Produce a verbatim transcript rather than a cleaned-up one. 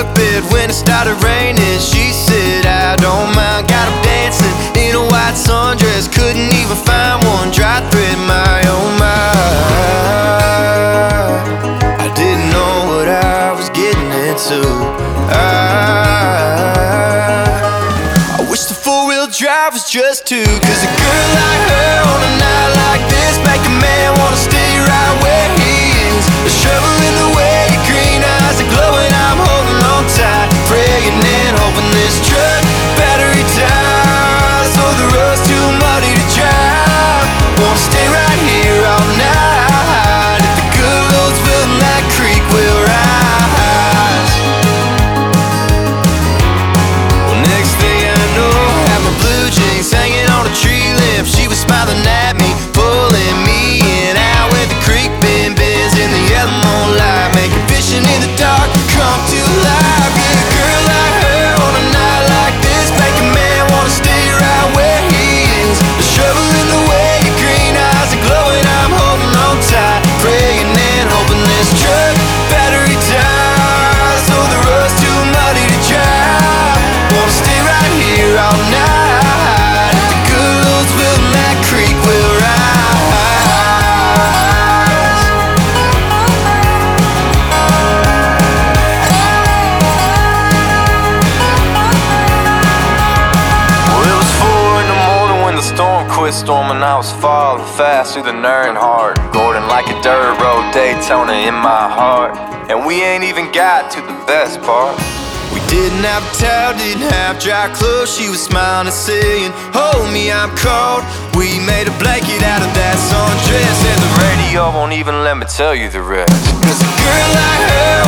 truck bed when it started raining. She said, I don't mind. Got up dancing in a white sundress. Couldn't even find one dry thread, my oh my. I didn't know what I was getting into. I, I wish the four-wheel drive was just two. Cause a girl like her on a night like this make a man wanna stay right where he is. There's trouble in the way your green eyes are glowing. I'm holding on tight, praying and hoping this truck battery dies, so the road's too muddy to drive. Wanna stay right here all night. If the good Lord's willing, that creek will rise. Well, next thing I know, I had my blue jeans hanging on a tree limb. She was smiling at me, pulling me in. Out with the creek bend bends in the yellow moonlight, making fishing in the dark come to life. Yeah, a girl like her on a night like this make a man wanna stay right where he is. There's trouble in the way your green eyes are glowing. I'm holding on tight, praying and hoping this truck battery dies, so the road's too muddy to drive. Wanna stay right here all night. If the good Lord's willing, that creek will rise. Well, it was four in the morning when the storm quit storming. I was falling fast through the Nernhart, Gordon like a dirt road Daytona in my heart. And we ain't even got to the best part. We didn't have a towel, didn't have dry clothes. She was smiling and saying, hold me, I'm cold. We made a blanket out of that sundress, and the radio won't even let me tell you the rest. Cause a girl like her